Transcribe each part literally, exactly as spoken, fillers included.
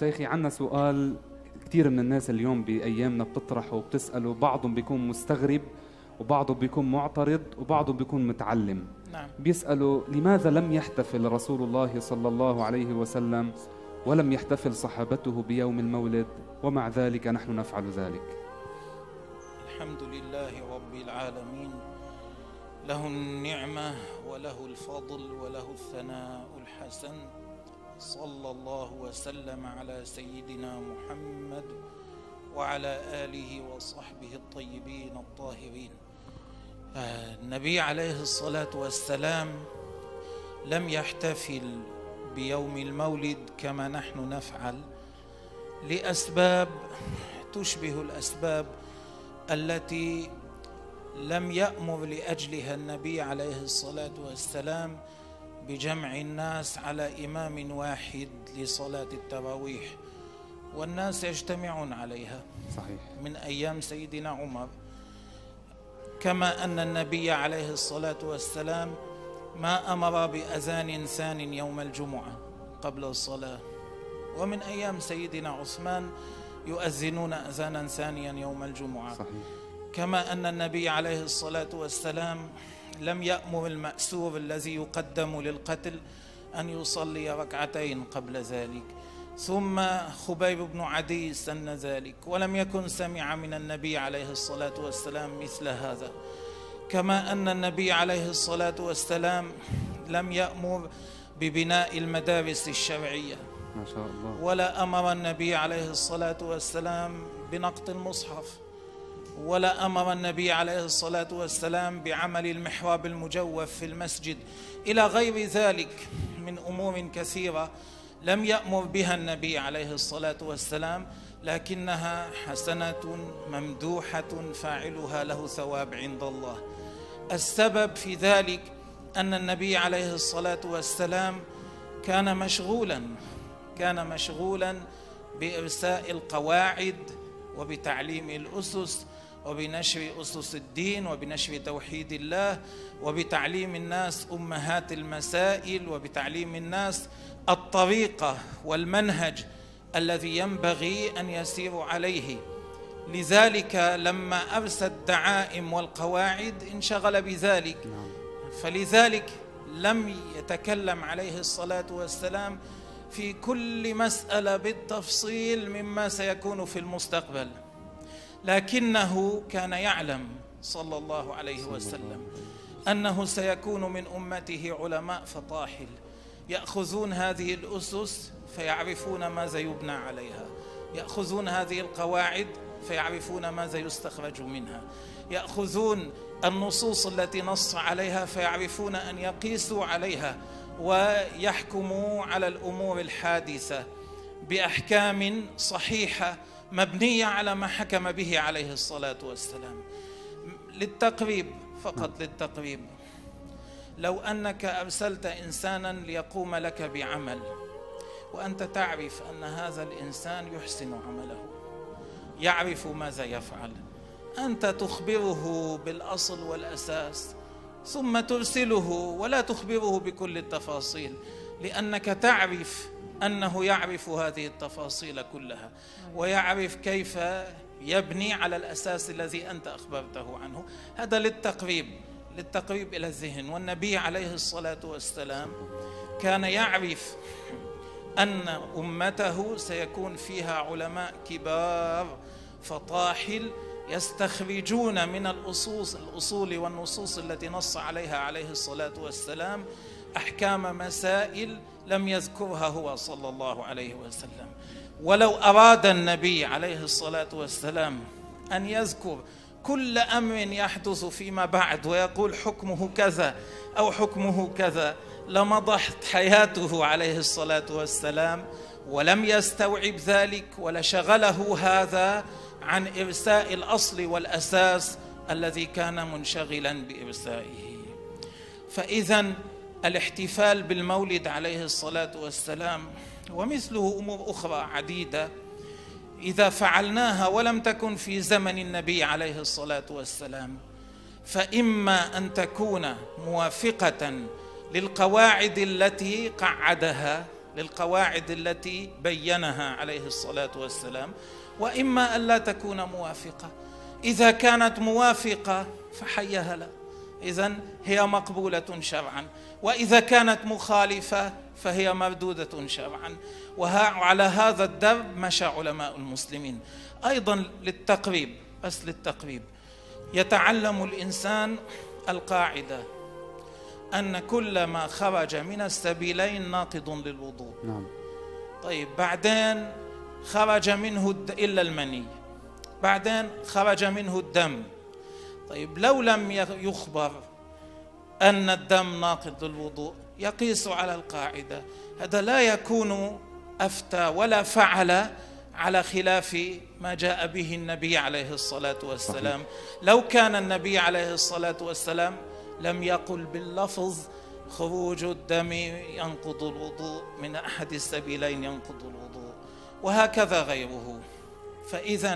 شيخي عنا سؤال كثير من الناس اليوم بأيامنا بتطرحه وبتسأله، بعضهم بيكون مستغرب وبعضهم بيكون معترض وبعضهم بيكون متعلم. نعم. بيسألوا لماذا لم يحتفل رسول الله صلى الله عليه وسلم ولم يحتفل صحابته بيوم المولد ومع ذلك نحن نفعل ذلك؟ الحمد لله رب العالمين، له النعمة وله الفضل وله الثناء الحسن، صلى الله وسلم على سيدنا محمد وعلى آله وصحبه الطيبين الطاهرين. النبي عليه الصلاة والسلام لم يحتفل بيوم المولد كما نحن نفعل لأسباب تشبه الأسباب التي لم يأمر لأجلها النبي عليه الصلاة والسلام بجمع الناس على إمام واحد لصلاة التراويح، والناس يجتمعون عليها. صحيح. من أيام سيدنا عمر، كما أن النبي عليه الصلاة والسلام ما أمر بأذان ثان يوم الجمعة قبل الصلاة، ومن أيام سيدنا عثمان يؤذنون أذانا ثانيا يوم الجمعة. صحيح. كما أن النبي عليه الصلاة والسلام لم يأمر المأسور الذي يقدم للقتل أن يصلي ركعتين قبل ذلك، ثم خبيب بن عدي سن ذلك، ولم يكن سمع من النبي عليه الصلاة والسلام مثل هذا. كما أن النبي عليه الصلاة والسلام لم يأمر ببناء المدارس الشرعية، ما شاء الله، ولا أمر النبي عليه الصلاة والسلام بنقط المصحف، ولا أمر النبي عليه الصلاة والسلام بعمل المحراب المجوف في المسجد، إلى غير ذلك من أمور كثيرة لم يأمر بها النبي عليه الصلاة والسلام، لكنها حسنة ممدوحة فاعلها له ثواب عند الله. السبب في ذلك أن النبي عليه الصلاة والسلام كان مشغولا كان مشغولا بإرساء القواعد وبتعليم الأسس وبنشر أسس الدين وبنشر توحيد الله وبتعليم الناس أمهات المسائل وبتعليم الناس الطريقة والمنهج الذي ينبغي أن يسيروا عليه. لذلك لما أرسى الدعائم والقواعد انشغل بذلك، فلذلك لم يتكلم عليه الصلاة والسلام في كل مسألة بالتفصيل مما سيكون في المستقبل، لكنه كان يعلم صلى الله عليه وسلم أنه سيكون من أمته علماء فطاحل يأخذون هذه الأسس فيعرفون ماذا يبنى عليها، يأخذون هذه القواعد فيعرفون ماذا يستخرج منها، يأخذون النصوص التي نص عليها فيعرفون أن يقيسوا عليها ويحكموا على الأمور الحادثة بأحكام صحيحة مبنية على ما حكم به عليه الصلاة والسلام. للتقريب فقط، للتقريب، لو أنك أرسلت إنسانا ليقوم لك بعمل وأنت تعرف أن هذا الإنسان يحسن عمله، يعرف ماذا يفعل، أنت تخبره بالأصل والأساس ثم ترسله ولا تخبره بكل التفاصيل، لأنك تعرف أنه يعرف هذه التفاصيل كلها ويعرف كيف يبني على الأساس الذي أنت أخبرته عنه. هذا للتقريب للتقريب إلى الذهن. والنبي عليه الصلاة والسلام كان يعرف أن أمته سيكون فيها علماء كبار فطاحل يستخرجون من الأصول الأصول والنصوص التي نص عليها عليه الصلاة والسلام أحكام مسائل لم يذكرها هو صلى الله عليه وسلم. ولو أراد النبي عليه الصلاة والسلام أن يذكر كل أمر يحدث فيما بعد ويقول حكمه كذا أو حكمه كذا لمضت حياته عليه الصلاة والسلام، ولم يستوعب ذلك ولشغله هذا عن إرساء الأصل والأساس الذي كان منشغلا بإرسائه. فإذن الاحتفال بالمولد عليه الصلاة والسلام ومثله أمور أخرى عديدة إذا فعلناها ولم تكن في زمن النبي عليه الصلاة والسلام، فإما أن تكون موافقة للقواعد التي قعدها للقواعد التي بينها عليه الصلاة والسلام، وإما ألا تكون موافقة. إذا كانت موافقة فحي هلا، إذن هي مقبولة شرعا، وإذا كانت مخالفة فهي مردودة شرعا. وعلى هذا الدرب مشى علماء المسلمين. أيضا للتقريب، بس للتقريب، يتعلم الإنسان القاعدة أن كل ما خرج من السبيلين ناقض للوضوء. نعم. طيب بعدين خرج منه إلا المني، بعدين خرج منه الدم. طيب لو لم يخبر أن الدم ناقض للوضوء يقيس على القاعدة، هذا لا يكون أفتى ولا فعل على خلاف ما جاء به النبي عليه الصلاة والسلام. لو كان النبي عليه الصلاة والسلام لم يقل باللفظ خروج الدم ينقض الوضوء من أحد السبيلين ينقض الوضوء، وهكذا غيره. فإذا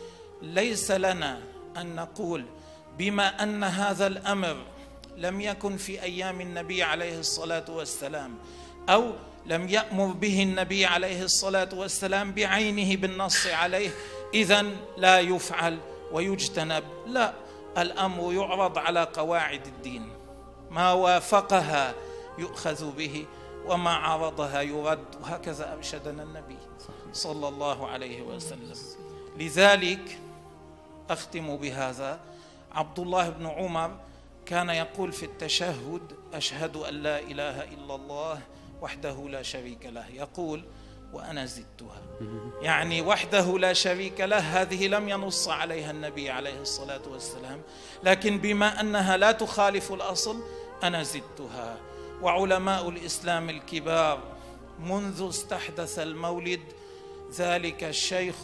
ليس لنا أن نقول بما أن هذا الأمر لم يكن في أيام النبي عليه الصلاة والسلام، أو لم يأمر به النبي عليه الصلاة والسلام بعينه بالنص عليه، إذن لا يفعل ويجتنب. لا، الأمر يعرض على قواعد الدين، ما وافقها يؤخذ به وما عرضها يرد، وهكذا أرشدنا النبي صلى الله عليه وسلم. لذلك أختم بهذا. عبد الله بن عمر كان يقول في التشهد: أشهد أن لا إله إلا الله وحده لا شريك له، يقول وأنا زدتها، يعني وحده لا شريك له هذه لم ينص عليها النبي عليه الصلاة والسلام، لكن بما أنها لا تخالف الأصل أنا زدتها. وعلماء الإسلام الكبار منذ استحدث المولد، ذلك الشيخ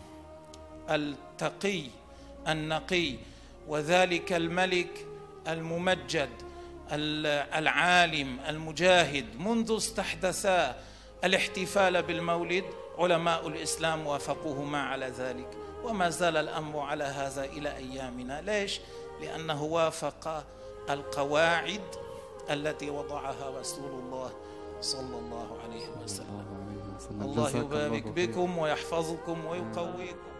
التقي النقي، وذلك الملك الممجد العالم المجاهد، منذ استحدثا الاحتفال بالمولد علماء الإسلام وافقوهما على ذلك، وما زال الأمر على هذا إلى أيامنا. ليش؟ لأنه وافق القواعد التي وضعها رسول الله صلى الله عليه وسلم. الله يبارك بكم ويحفظكم ويقويكم.